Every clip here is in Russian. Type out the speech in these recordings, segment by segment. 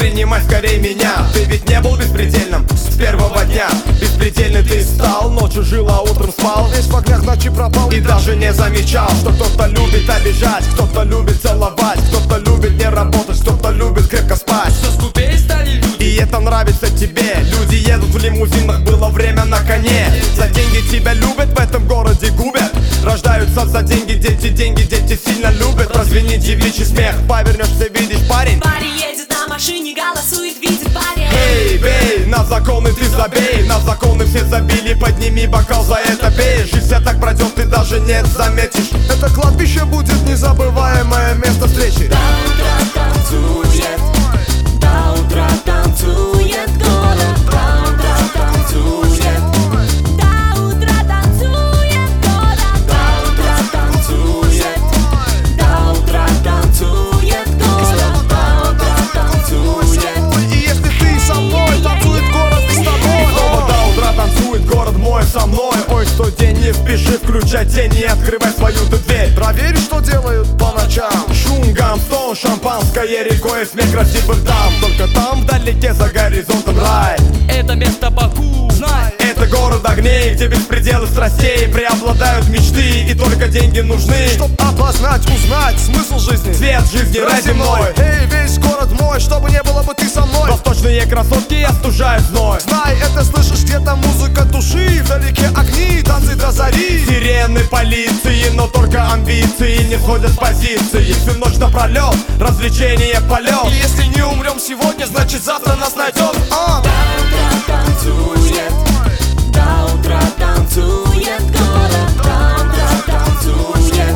воспринимай скорее меня. Ты ведь не был беспредельным с первого дня. Беспредельный ты стал, ночью жил, а утром спал. Весь в огнях ночи пропал И даже не замечал, что кто-то любит обижать, кто-то любит целовать, кто-то любит не работать, кто-то любит крепко спать. Что скупее стали люди. И это нравится тебе. Люди едут в лимузинах, было время на коне. За деньги тебя любят, в этом городе губят. Рождаются за деньги дети сильно любят. Разве не девичий смех? Повернешься, видишь парень. Парень едет на машине, голосует, видит парень. Эй, бей, на законы ты забей. На законы все забили, подними бокал, за это пей. Жизнь вся так пройдет, ты даже не заметишь. Это кладбище будет незабываемое место встречи. До утра танцует, до утра танцует город. До утра танцует, до утра танцует город. До утра танцует, до утра танцует город. До утра танцует. И если ты со мной, танцует город и с тобой. Снова до утра танцует город мой со мной. Ой, что день, не спеши включать тень и открывай свою ты дверь. Проверь, что делают по ночам. Шум, гам, стон, шампанское, рекой, смех красивых дам. Только там вдалеке за горизонтом рай. Это место Баку, знай. Это город огней, где беспределы страстей. Преобладают мечты и только деньги нужны. Чтоб опознать, узнать смысл жизни. Цвет жизни рай земной. Эй, весь город мой, чтобы не было бы ты со мной. Восточные красотки остужают зной. Знай, это слышишь, где-то музыка души. Вдалеке огни, танцы до зари. Сирены полиции, но только амбиции не сходят с позиции. Всю ночь напролет, развлечение, полет. И если не умрем сегодня, значит завтра нас найдет. До утра танцует, до утра танцует город. До утра танцует,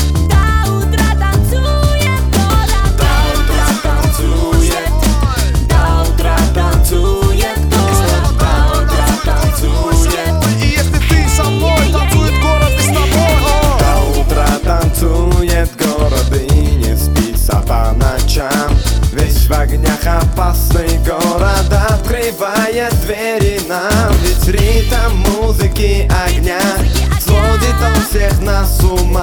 до утра танцует город. До утра танцует, до утра танцует город. До утра танцует. И если ты со мной, танцует город и с тобой. До утра танцует город и не спится по ночам. Весь в огнях опасный город открывает двери нам. Ведь ритм музыки огня сводит он всех нас с ума.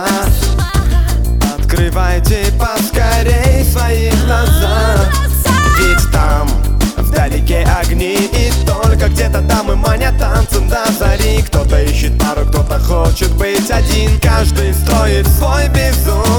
Открывайте поскорей свои глаза. Ведь там вдалеке огни, и только где-то там и манят танцем до зари. Кто-то ищет пару, кто-то хочет быть один. Каждый строит свой безумный